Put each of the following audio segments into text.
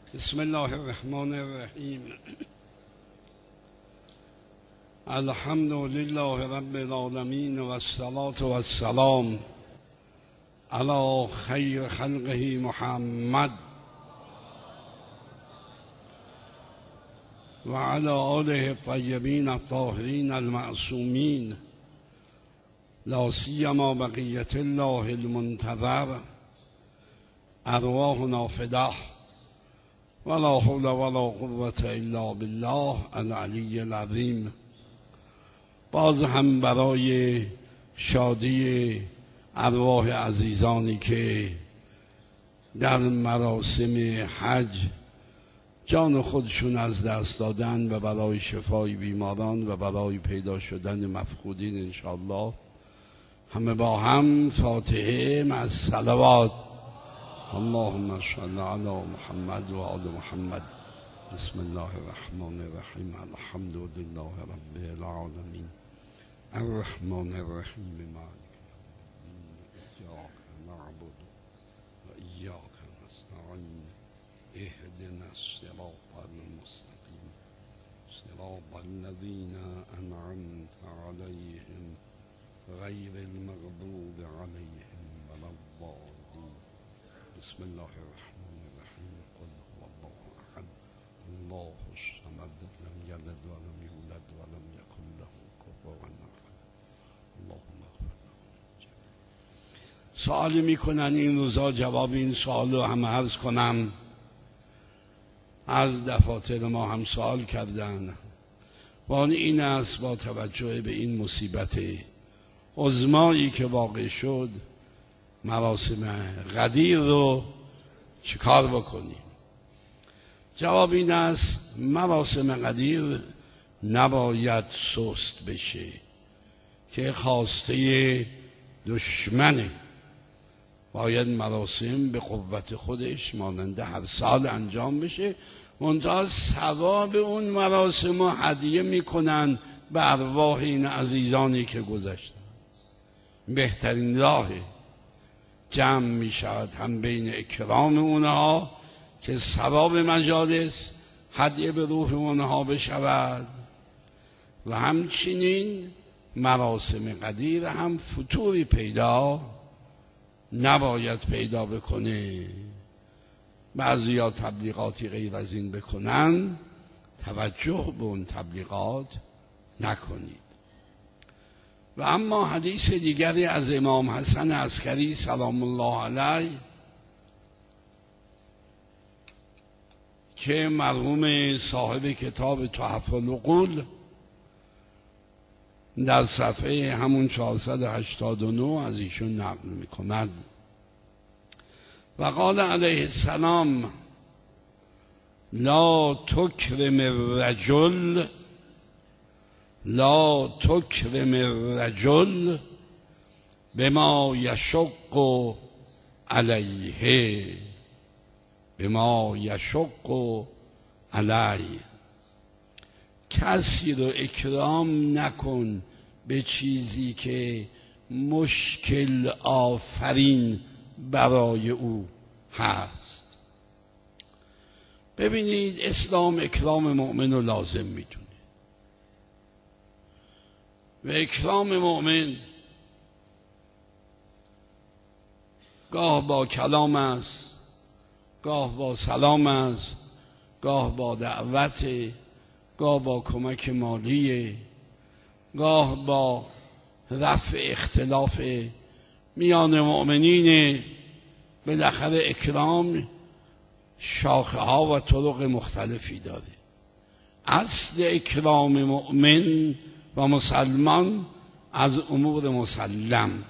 بسم الله الرحمن الرحیم. الحمد لله رب العالمین و الصلاة و السلام علی خیر خلقه محمد و علی آله الطیبین الطاهرین المعصومین، لا سیما بقیة الله المنتظر، ارواحنا فداه ولا حول ولا قوة الا بالله العلی العظیم. باز هم برای شادی ارواح عزیزانی که در مراسم حج جان خودشون از دست دادن و برای شفای بیماران و برای پیدا شدن مفقودین انشاءالله، همه با هم فاتحه مع الصلوات. اللهم صل علی محمد و آل محمد. بسم الله الرحمن الرحیم. الحمد لله رب العالمین الرحمن الرحیم مالک یوم الدین ایاک نعبد و ایاک نستعین اهدنا الصراط المستقیم صراط الذین انعمت علیهم غیر المغضوب علیهم ولا الضالین. بسم الله الرحمن الرحیم. قل هو الله احد الله الصمد لم یلد ولم یولد ولم یکن له کفوا احد. اللهم اغفر لهم. سوالی میکنن این روزا، جواب این سوال رو هم عرض کنم. از دفاتر ما هم سوال کردن و آن این است با توجه به این مصیبت عظمایی که واقع شد، مراسم غدیر رو چیکار بکنیم؟ جواب این است مراسم غدیر نباید سست بشه که خواسته دشمنه. باید مراسم به قوت خودش مانند هر سال انجام بشه، منتها ثواب اون مراسم رو هدیه میکنن به ارواح این عزیزانی که گذشتن. بهترین راه جمع می شود هم بین اکرام اونها که ثواب مجالس هدیه به روح اونها بشود و همچنین مراسم غدیر هم فتوری پیدا نباید پیدا بکنه. بعضیا تبلیغاتی غیر از این بکنن، توجه به اون تبلیغات نکنید. و اما حدیث دیگری از امام حسن عسکری سلام الله علیه که مرحوم صاحب کتاب تحف العقول در صفحه همون 489 از ایشون نقل میکند و قال علیه السلام: لا تکرم الرجل لا تکرم الرجل بما یشق علیه بما یشق علیه. کسی رو اکرام نکن به چیزی که مشکل آفرین برای او هست. ببینید اسلام اکرام مؤمن رو لازم میدونه و اکرام مؤمن گاه با کلام است، گاه با سلام است، گاه با دعوت، گاه با کمک مالی، گاه با رفع اختلاف میان مؤمنین. بالاخره اکرام شاخه ها و طرق مختلفی داره. اصل اکرام مؤمن و مسلمان از امور مسلم،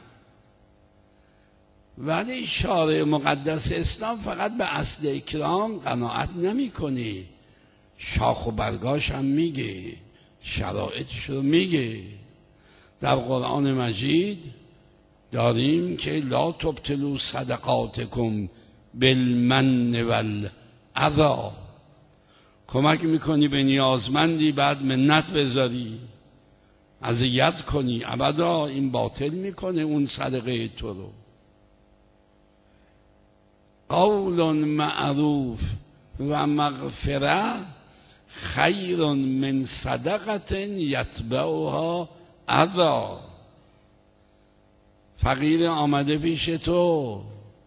ولی شارع مقدس اسلام فقط به اصل اکرام قناعت نمی‌کنه، شاخ و برگاش هم میگه، شرایطش رو میگه. در قرآن مجید داریم که لا تبطلوا صدقاتکم بالمن والاذی. کمک میکنی به نیازمندی بعد منت بذاری، اذیت کنی، ابدا، این باطل میکنه اون صدقه تو رو. قول معروف و مغفره خیر من صدقه یتبعها اذی. فقیر آمده پیش تو،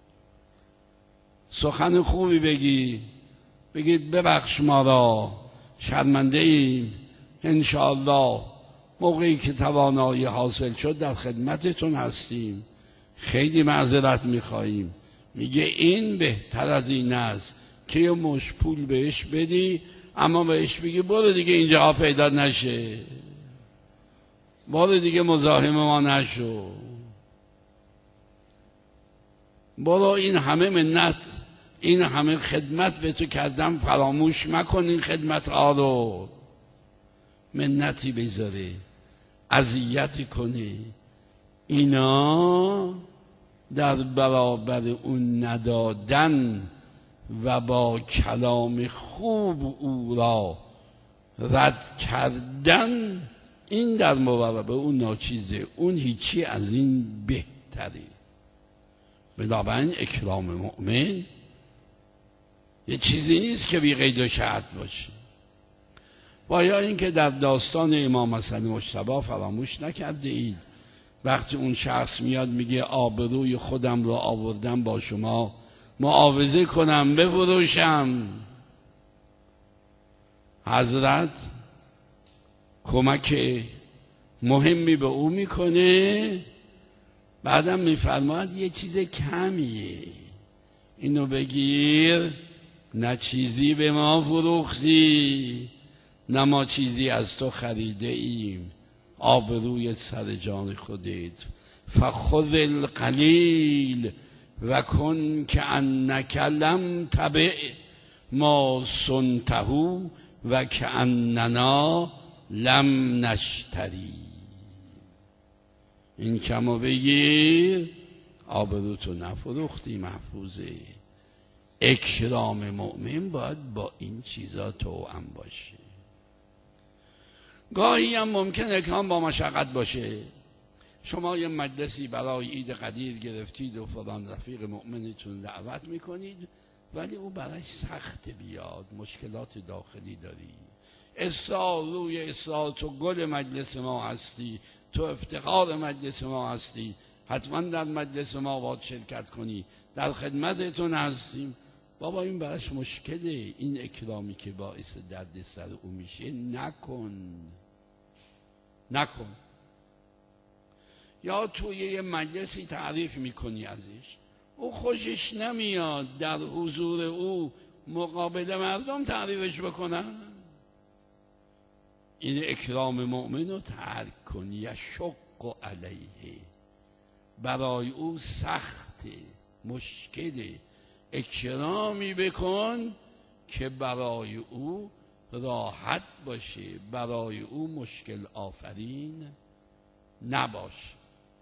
سخن خوبی بگید ببخش ما را، شرمنده ایم، انشاءالله موقعی که توانایی حاصل شد در خدمتتون هستیم، خیلی معذرت میخواییم. میگه این بهتر از این است که یه مش پول بهش بدی، اما بهش بگی برو دیگه اینجا پیدا نشه، برو دیگه مزاحم ما نشو، برو این همه منت، این همه خدمت به تو کردم فراموش مکن این خدمت ها رو. منتی بذاره، اذیت کنه، اینا در برابر اون ندادن و با کلام خوب او را رد کردن، این در مقابل اون ناچیزه، اون هیچی از این بهتره. بنابراین اکرام مؤمن یه چیزی نیست که بی قید و شرط باشه. و یا اینکه در داستان امام حسن مجتبی فراموش نکرده اید، وقتی اون شخص میاد میگه آبروی خودم رو آوردم با شما معاوضه کنم بفروشم، حضرت کمک مهمی به او میکنه، بعدم میفرماید یه چیز کمیه، اینو بگیر، نه چیزی به ما فروختی نه ما چیزی از تو خریده ایم، آبروی سر جان خودت، فخذ القلیل و کن کأنک لم تبع ما صنته و کأننا لم نشتری. این کمو بگیر، آبروتو نفروختی، محفوظه. اکرام مؤمن باید با این چیزا توأم باشه. گاهی هم ممکن اکرام با مشقت باشه. شما یه مجلسی برای عید قدیر گرفتید و فلان رفیق مؤمنتون دعوت میکنید، ولی او برای سخت بیاد، مشکلات داخلی داری، اسرار روی اسرار، تو گل مجلس ما هستی، تو افتخار مجلس ما هستی، حتما در مجلس ما باید شرکت کنی، در خدمتتون هستیم. بابا این براش مشکله، این اکرامی که باعث درد سر او میشه نکن. یا توی یه مجلسی تعریف میکنی ازش، او خوشش نمیاد در حضور او مقابل مردم تعریفش بکنن، این اکرام مؤمن رو ترک کن. یشق علیه، برای او سخت مشکل، اکرامی بکن که برای او راحت باشه، برای او مشکل آفرین نباشه.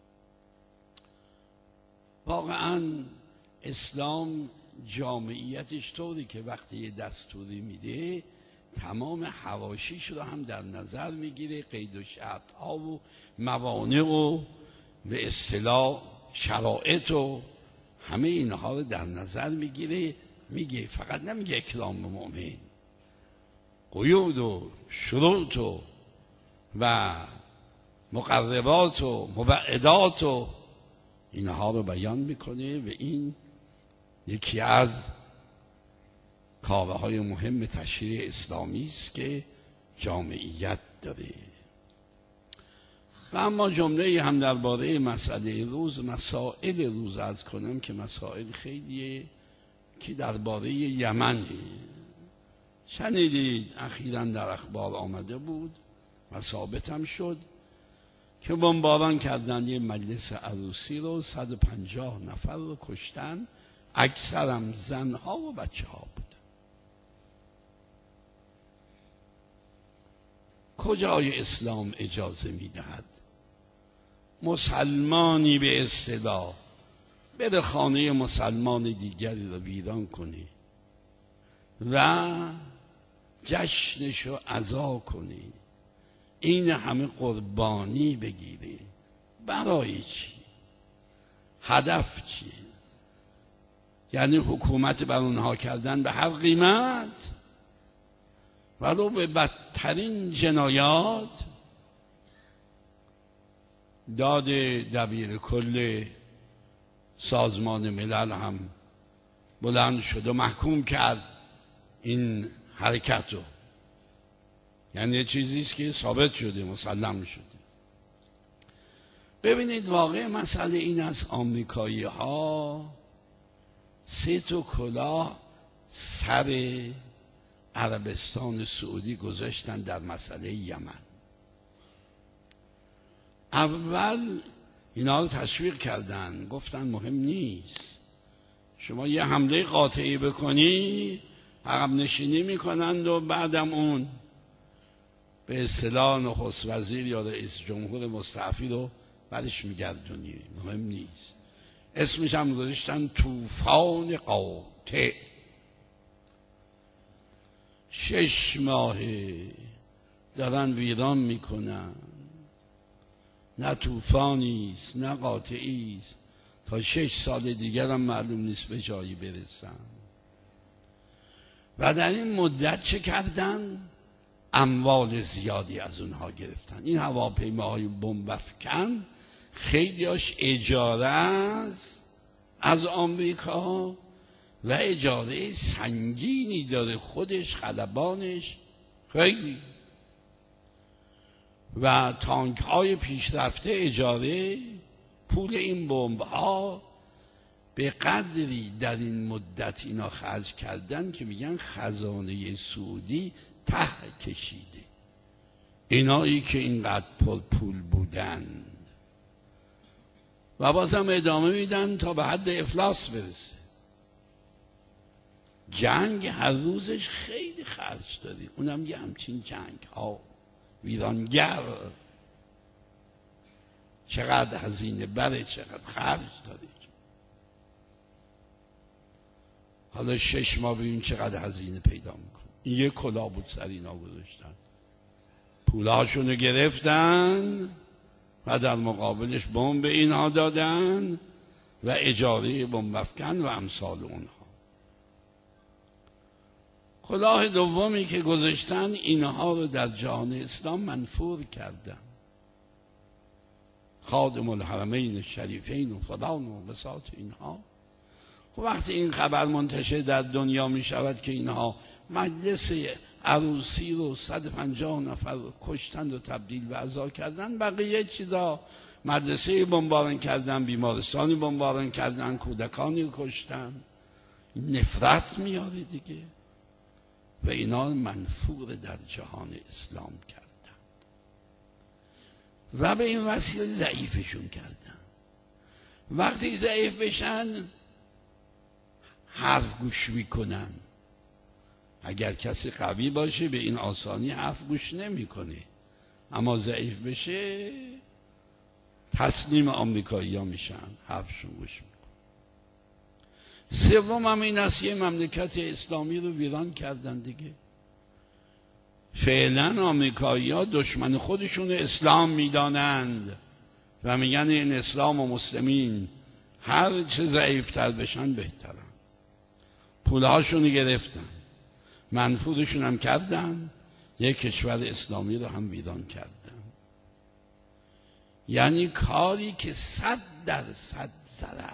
واقعا اسلام جامعیتش طوری که وقتی یه دستوری میده تمام حواشیش رو هم در نظر میگیره، قید و شرط ها و موانع و به اصطلاح شرایط و همه اینها رو در نظر میگیره. میگه فقط نمیگه اکرام مؤمن، قیود و شروط و مقررات و مبعدات و اینها رو بیان میکنه و این یکی از کارهای مهم تشریع اسلامی است که جامعیت داره. و اما جمله هم درباره مسئله روز، مسائل روز عرض کنم که مسائل خیلیه که درباره یمنه. شنیدید اخیراً در اخبار آمده بود و ثابت هم شد که بمباران کردن یه مجلس عروسی رو، 150 نفر رو کشتن، اکثرم زنها و بچه ها بودن. کجای اسلام اجازه میدهد مسلمانی به اصطلاح بره خانه مسلمان دیگری رو ویران کنه و جشنشو عزا کنه، این همه قربانی بگیره؟ برای چی؟ هدف چیه؟ یعنی حکومت بر اونها کردن به هر قیمت، ولو به بدترین جنایات. داد دبیر کل سازمان ملل هم بلند شد و محکوم کرد این حرکت رو. یعنی یه چیزیست که ثابت شده، مسلم شده. ببینید واقع مسئله این است، آمریکایی ها 3 کلاه سر عربستان سعودی گذاشتن در مسئله یمن. اول اینا رو تشویق کردن، گفتن مهم نیست، شما یه حمله قاطعی بکنی عقب نشینی میکنند و بعدم اون به اصطلاح نخست وزیر یا رئیس جمهور مستعفی رو برش میگردونی، مهم نیست. اسمش هم گذاشتن طوفان قاطع. 6 ماهه دارن ویران میکنن، نه طوفانیست نه قاطعیست، تا 6 سال دیگر هم معلوم نیست به جایی برسن. و در این مدت چه کردن؟ اموال زیادی از اونها گرفتن. این هواپیماهای بمب افکن خیلیاش اجاره است از آمریکا و اجاره سنگینی داره خودش، خلبانش خیلی، و تانک های پیشرفته اجاره. پول این بمب ها به قدری در این مدت اینا خرج کردن که میگن خزانه سعودی ته کشیده. اینایی که اینقدر پول بودن و بازم ادامه میدن تا به حد افلاس برسه. جنگ هر روزش خیلی خرج داریم، اونم یه همچین جنگ ها ویرانگر، چقدر هزینه بره، چقدر خرج داره. حالا 6 ماه ببین چقدر هزینه پیدا میکنه. این یک کلاه بود سر اینا گذاشتن، پولاشونو گرفتن و در مقابلش بمب به اینها دادن و اجاره بمب افکن و امثال اونها. کلاه دومی که گذاشتن، اینها رو در جهان اسلام منفور کردن. خادم الحرمین شریفین و فلان و بساط اینها. خب وقتی این خبر منتشر در دنیا می شود که اینها مجلس عروسی رو 150 نفر کشتن و تبدیل به عزا کردن، بقیه چیزا مدرسه بمباران کردن، بیمارستانی بمباران کردن، کودکانی کشتن، نفرت میاره دیگه. و اینا منفور در جهان اسلام کردن و به این وسیله ضعیفشون کردن. وقتی ضعیف بشن حرف گوش میکنن. اگر کسی قوی باشه به این آسانی حرف گوش نمیکنه، اما ضعیف بشه تسلیم آمریکایی ها میشن، حرفشون گوش میکنن. سوم هم این است، یه مملکت اسلامی رو ویران کردن دیگه. فعلا آمریکایی ها دشمن خودشون اسلام میدانند و میگن این اسلام و مسلمین هر چه ضعیفتر بشن بهترن. پولهاشون گرفتن، منفورشون هم کردن، یک کشور اسلامی رو هم ویران کردن. یعنی کاری که 100% ضرر.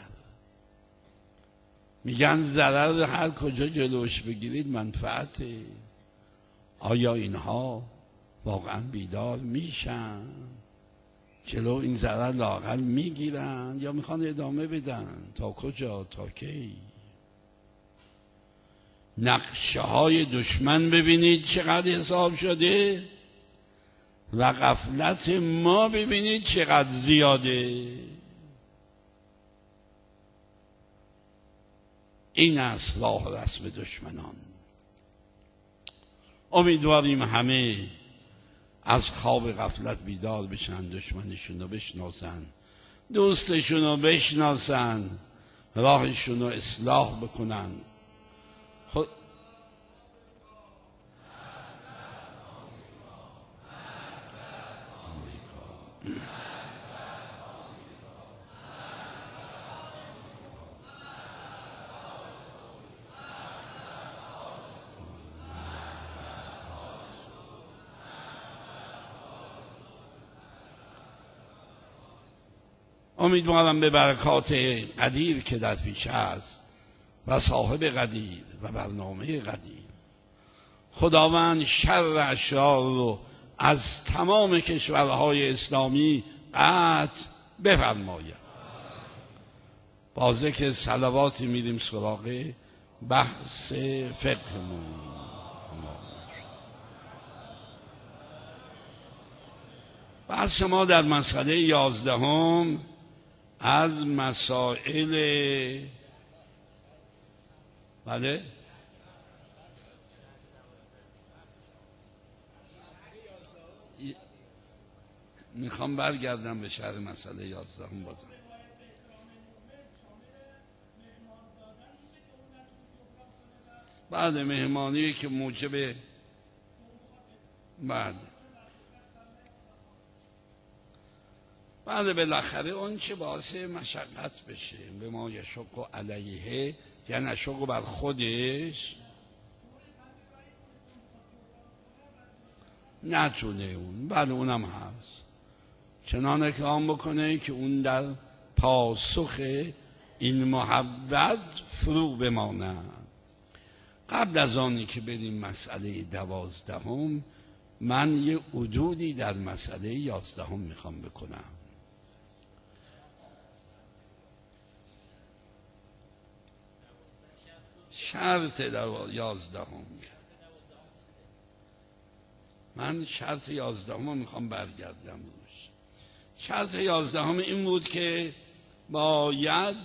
میگن ضرر هر کجا جلوش بگیرید منفعته. آیا اینها واقعا بیدار میشن؟ جلو این ضرر لااقل میگیرن یا میخوان ادامه بدن؟ تا کجا؟ تا کی؟ نقشه های دشمن ببینید چقدر حساب شده و غفلت ما ببینید چقدر زیاده. این است راه رسم دشمنان. امیدواریم همه از خواب غفلت بیدار بشن، دشمنشون رو بشناسن، دوستشون رو بشناسن، راهشون رو اصلاح بکنن. امیدوارم به برکات قدیر که در پیش است و صاحب قدیر و برنامه قدیر، خداوند شر اشرار رو از تمام کشورهای اسلامی قطع بفرماید. با ذکر صلواتی میریم سراغ بحث فقهمون. بحث ما در مسئله 11 از مسائل بله میخوام برگردم به شرح مسئله 11 بازم. بعد مهمانی که موجب بعد بالاخره اون چه باعث مشقت بشه به ما یشق علیه، یعنی نشق بر خودش نتونه اون، بعد اونم هست چنان اکرام بکنه که اون در پاسخ این محبت فرو بماند. قبل از آنی که بریم مسئله 12 من یه حدودی در مسئله 11 میخوام بکنم. شرط در 11 من شرط 11 میخوام برگردم روش. شرط 11 این بود که باید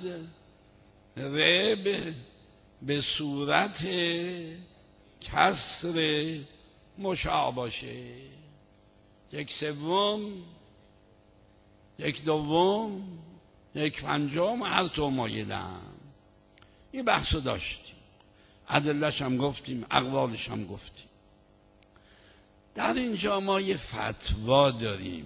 رب به صورت کسر مشاع باشه، 1/3 1/2 1/5 هر تو مایلم. این بحثو داشتیم، ادله‌ش هم گفتیم، اقوالش هم گفتیم. در اینجا ما یه فتوا داریم.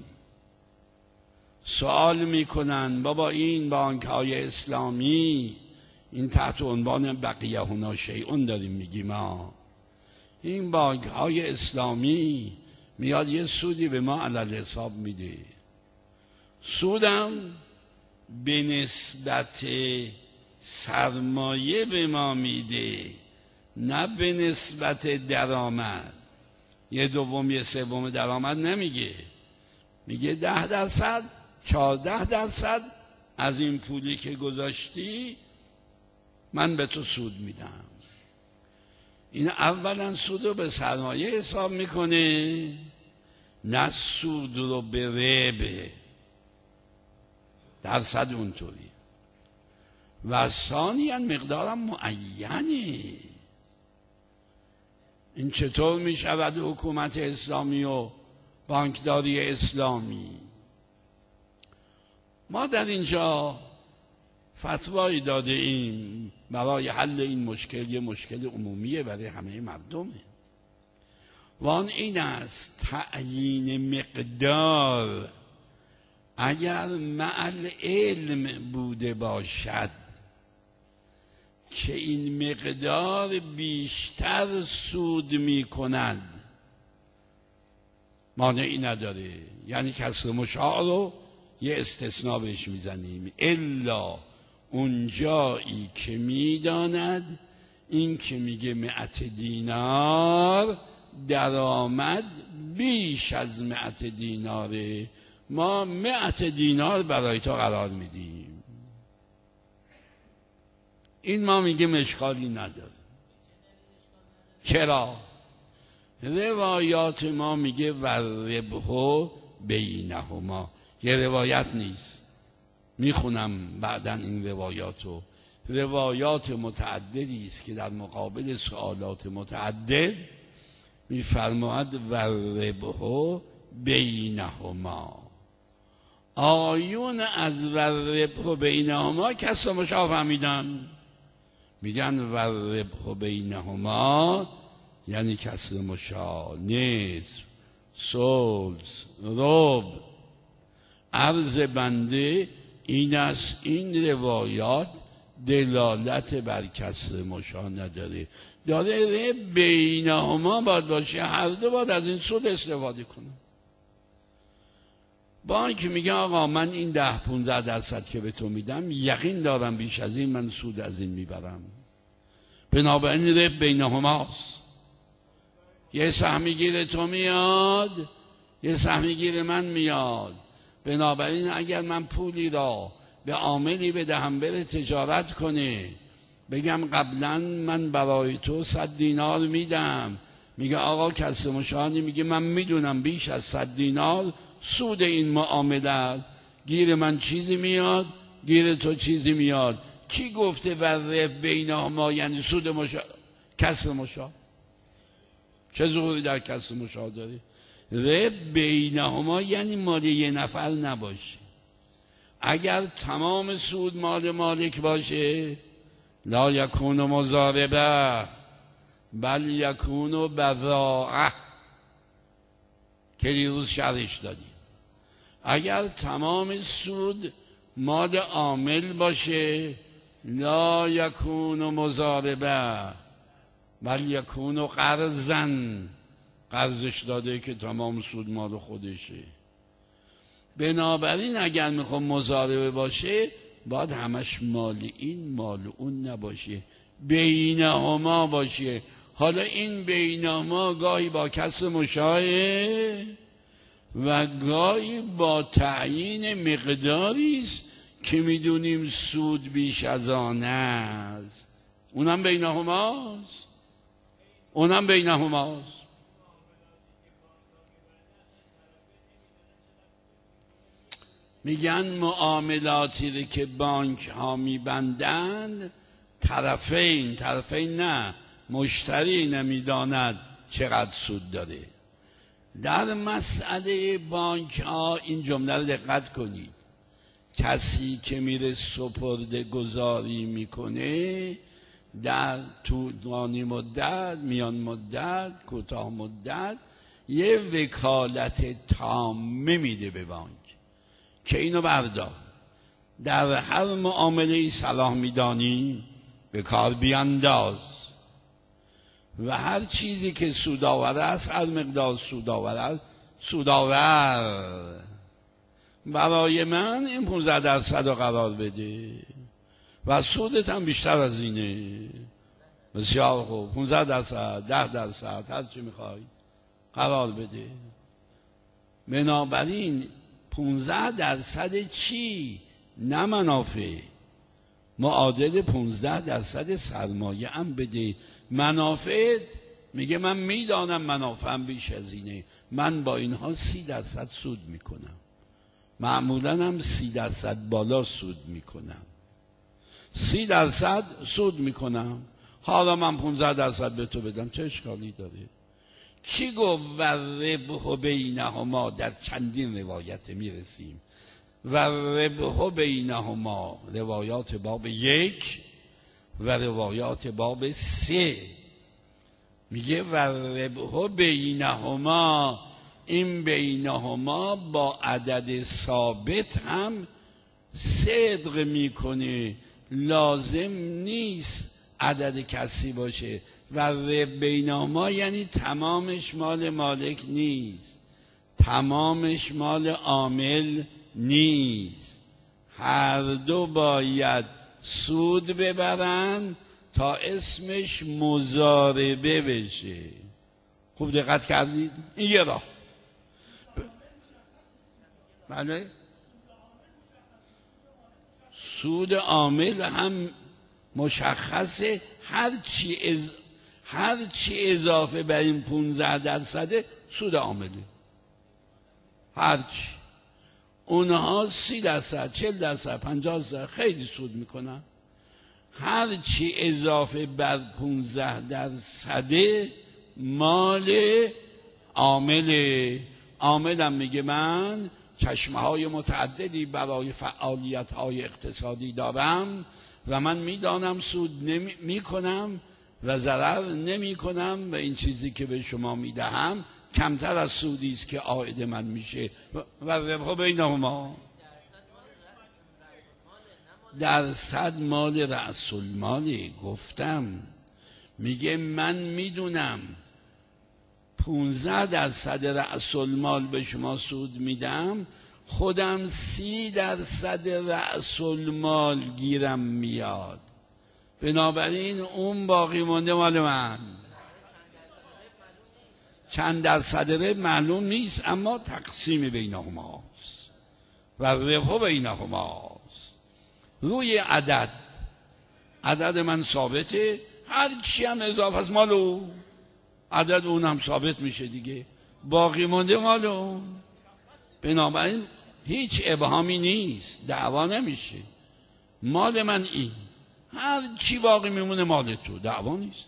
سوال میکنن بابا این بانک‌های اسلامی، این تحت عنوان بقیه هنا شیئون داریم میگیم این بانک‌های اسلامی میاد یه سودی به ما علل حساب میده، سودم به نسبت سرمایه به ما میده نه به نسبت درآمد. 1/2 1/3 درآمد نمیگه، میگه 10% 14% از این پولی که گذاشتی من به تو سود میدم. این اولا سود رو به سرمایه حساب میکنه نه سود رو به ربه درصد اونطوری. و ثانیاً مقدارم معینه. این چطور میشود حکومت اسلامی و بانکداری اسلامی؟ ما در اینجا فتوایی داده ایم برای حل این مشکل، یه مشکل عمومیه برای همه مردمه، و آن این است تعیین مقدار اگر مع علم بوده باشد که این مقدار بیشتر سود می کند مانعی نداره. یعنی کسر مشاع رو یه استثناء بهش میزنیم، الا اونجایی که میداند این که میگه 100 دینار درآمد بیش از 100 دیناره، ما 100 دینار برای تو قرار میدیم. این ما میگه اشکالی نداره. چرا؟ روایات ما میگه وربه بینهما، یه روایت نیست، میخونم بعداً این روایاتو. روایات متعددی است که در مقابل سوالات متعدد میفرماید وربه بینهما. آیون از وربه بینهما کسر مشاع فهمیدن، میگن وربه بینهما یعنی کسر مشاع، نصف، ثلث، ربع. عرض بنده این است این روایات دلالت بر کسر مشاع نداره، داره بینهما باید باشه، هر دو باید از این سود استفاده کنن. بانک میگه آقا من این 10-15% که به تو میدم یقین دارم بیش از این من سود از این میبرم، بنابراین ربح بینهماست. یه سهمیگیر تو میاد، یه سهمیگیر من میاد، بنابراین اگر من پولی را به عاملی بدهم بره تجارت کنه، بگم قبلا من برای تو 100 دینار میدم، میگه آقا کسب مشاهدی میگه من میدونم بیش از 100 دینار سود این معامله، گیر من چیزی میاد گیر تو چیزی میاد. کی گفته و ربح بینهما یعنی سود کسب مشاهد؟ چه ظهوری در کسب مشاهد داری؟ ربح بینهما یعنی مال یه نفر نباشه. اگر تمام سود مال مالک باشه لا یکون مضاربه بل یکون بضاعه که دیروز شرح دادیم. اگر تمام سود مال عامل باشه لا یکون مضاربه بل یکون قرضا، قرضش داده که تمام سود مال خودشه. بنابراین اگر میخوام مضاربه باشه باید همش مال این مال اون نباشه، بینهما باشه. حالا این بینهما گاهی با کسب مشاهده و گاهی با تعیین مقداری است که میدونیم سود بیش از آن است، اونم بینهماست. میگن معاملاتی که بانک ها میبندند طرفین نه مشتری نمیداند چقدر سود داره. در مسئله بانک ها این جمله رو دقت کنید، کسی که میره سپرده گذاری میکنه در طولانی مدت، میان مدت، کوتاه مدت یه وکالت تامه میده به بانک که اینو بردار، در هر معامله صلاح میدانی به کار بیانداز و هر چیزی که سودآور است، هر مقدار سودآور است سودآور، برای من این 15% رو قرار بده و سودت هم بیشتر از اینه. بسیار خوب، 15%، 10%، هر چی میخوای قرار بده. بنابراین 15% چی؟ نه منافع، معادل 15% سرمایه هم بده. منافع میگه من میدانم منافعم بیش از اینه، من با اینها 30% سود میکنم، معمولا هم 30% بالا سود میکنم، 30% سود میکنم. حالا من 15% به تو بدم چه اشکالی داره؟ کی گفت و ربح بینهما؟ در چندین روایت میرسیم و ربح بینهما، روایات باب 1 و روایات باب 3 میگه و ربح بینهما، این بینهما با عدد ثابت هم صدق میکنه، لازم نیست عدد کسی باشه. و ربح بینهما یعنی تمامش مال مالک نیست، تمامش مال عامل نیست، هر دو باید سود ببرن تا اسمش مضاربه بشه. خوب دقت کردید؟ این یه راه. بله، سود عامل هم مشخصه، هر چی اضافه بر این 15% سود عامله، هرچی. اونها 30%، 40%، 50% خیلی سود میکنن. هر چی اضافه بر 15% مال عامله. عاملم میگه من چشمه‌های متعددی برای فعالیت‌های اقتصادی دارم و من میدانم سود میکنم و ضرر نمی کنم و این چیزی که به شما میدهم کمتر از سودی است که عائد من میشه. و ربح بینهما درصد مال رأس المال. گفتم میگه من میدونم 15% رأس المال به شما سود میدم، خودم 30% رأس المال گیرم میاد، بنابراین اون باقی مونده مال من. چند درصد ربح معلوم نیست، اما تقسیم بینهماست و ربح بینهماست. روی عدد من ثابته، هر چی هم اضافه است مال او، عدد اون هم ثابت میشه دیگه، باقی مونده مال اون. بنابراین هیچ ابهامی نیست، دعوا نمیشه. مال من این، هر چی باقی میمونه مال تو، دعوا نیست.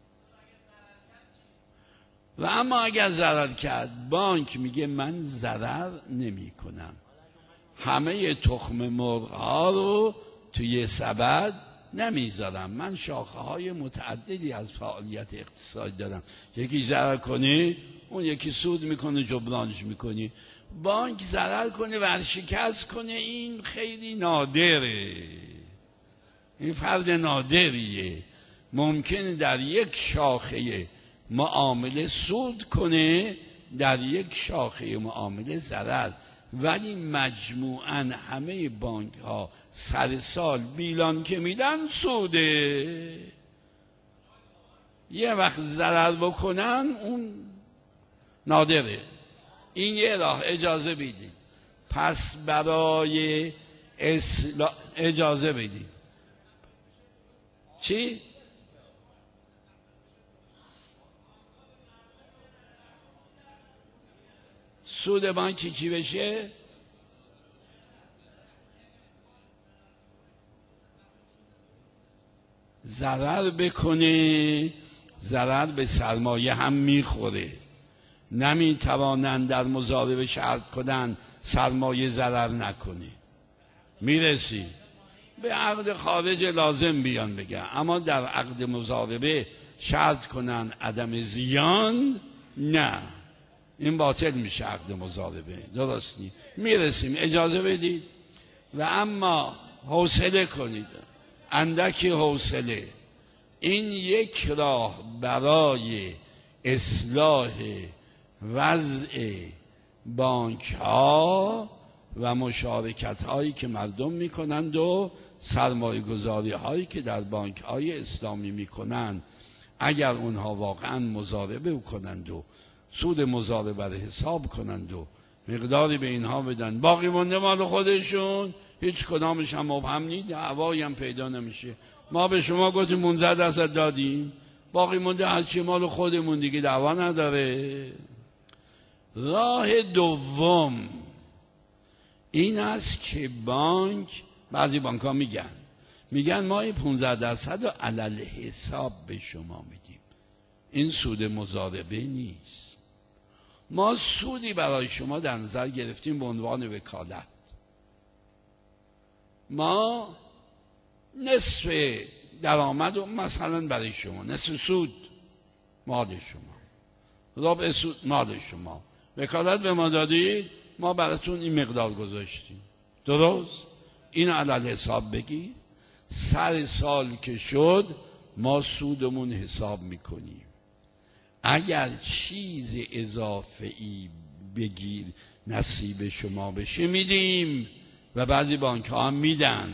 و اما اگر ضرر کرد، بانک میگه من ضرر نمی کنم، همه تخم مرغ ها رو توی سبد نمیذارم، من شاخه های متعددی از فعالیت اقتصادی دارم، یکی ضرر کنی اون یکی سود میکنه جبرانش میکنی. بانک ضرر کنه ورشکست کنه، این خیلی نادره، این فرد نادریه. ممکنه در یک شاخه معامله سود کنه، در یک شاخه معامله ضرر، ولی مجموعاً همه بانک ها سر سال بیلان که میدن سوده. یه وقت ضرر بکنن اون نادره. این یه راه، اجازه بدید. پس برای اجازه بدید. چی؟ سود بانک چی بشه؟ ضرر بکنه، ضرر به سرمایه هم میخوره. نمیتوانند در مضاربه شرط کنن سرمایه ضرر نکنه. میرسی به عقد خارج لازم بیان بگن، اما در عقد مضاربه شرط کنن عدم زیان، نه، این باطل میشه عقد مضاربه، درست نیست. میرسیم، اجازه بدید. و اما حوصله کنید، اندکی حوصله. این یک راه برای اصلاح وضع بانک ها و مشارکت هایی که مردم میکنند و سرمایه گذاری هایی که در بانک های اسلامی میکنند، اگر اونها واقعا مضاربه کنند و سود مضاربه رو حساب کنند و مقداری به اینها بدن، باقی مونده مال خودشون، هیچ کدامش هم مبهم نیست، دعوایی هم پیدا نمیشه. ما به شما گفتیم 15% دادیم، باقی مونده هرچی مال خودمون دیگه، دعوا نداره. راه دوم این است که بانک، بعضی بانک ها میگن ما این 15% رو علل حساب به شما میدیم، این سود مضاربه نیست، ما سودی برای شما در نظر گرفتیم به عنوان وکالت، ما نصف درآمد و مثلا برای شما، نصف سود مال شما، ربع سود مال شما، وکالت به ما دادید، ما براتون این مقدار گذاشتیم، درست؟ این علل حساب بگی، سر سال که شد ما سودمون حساب میکنیم. اگر چیز اضافه ای بگیر نصیب شما بشه میدیم، و بعضی بانک ها هم میدن،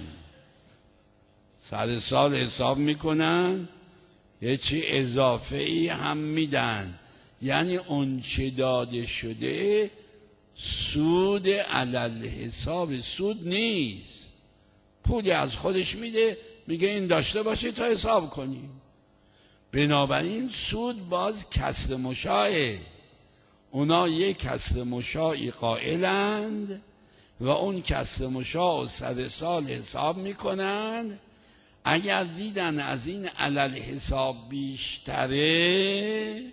سر سال حساب میکنن یه چی اضافه ای هم میدن، یعنی اون چه داده شده سود علل حساب سود نیست، پولی از خودش میده، میگه این داشته باشه تا حساب کنیم. بنابراین سود باز کسر مشاعه، اونا یک کسر مشاعی قائلند و اون کسر مشاع سر سال حساب میکنن. اگر دیدن از این علل حساب بیشتره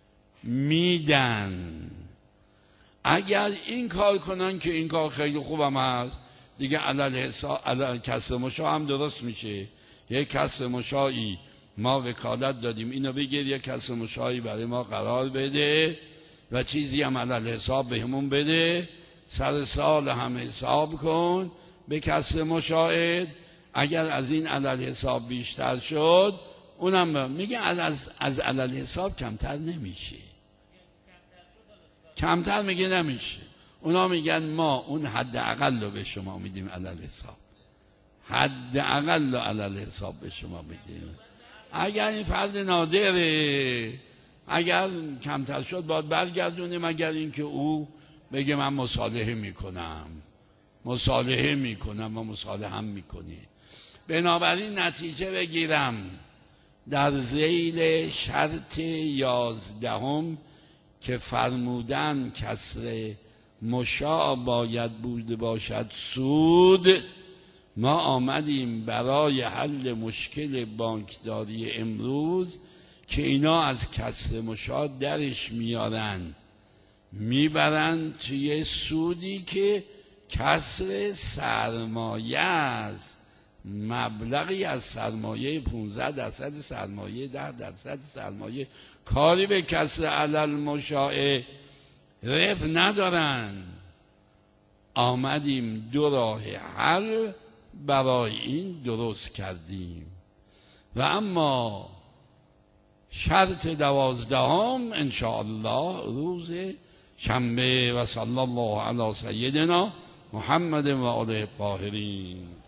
میدن، اگر این کار کنن که این کار خیلی خوبم هست دیگه، علل حساب کسر مشاع هم درست میشه. یک کسر مشاعی ما وکالت دادیم اینو بگیر، یک کسر مشاعی برای ما قرار بده و چیزی هم علل حساب بهمون بده، سر سال هم حساب کن به کسر مشاهد. اگر از این علل حساب بیشتر شد اونم میگه از علل حساب کمتر نمیشه، کمتر میگه نمیشه، اونا میگن ما اون حداقل رو به شما میدیم علل حساب، حداقل رو علل حساب به شما میدیم. اگر این فرد نادره، اگر کمتر شد باید برگردونیم، اگر اینکه او بگه من مصالحه میکنم و مصالحه هم میکنی. بنابراین نتیجه بگیرم در ذیل شرط 11 که فرمودن کسر مشاع باید بوده باشد سود، ما آمدیم برای حل مشکل بانکداری امروز که اینا از کسر مشاع درش میبرن توی سودی که کسر سرمایه است، مبلغی از سرمایه 15% سرمایه 10% سرمایه، کاری به کسر علل مشاع ربح ندارن. آمدیم دو راه حل برای این درست کردیم. و اما شرط 12 انشاءالله روز شنبه. و صلی الله علی سیدنا محمد و آله الطاهرین.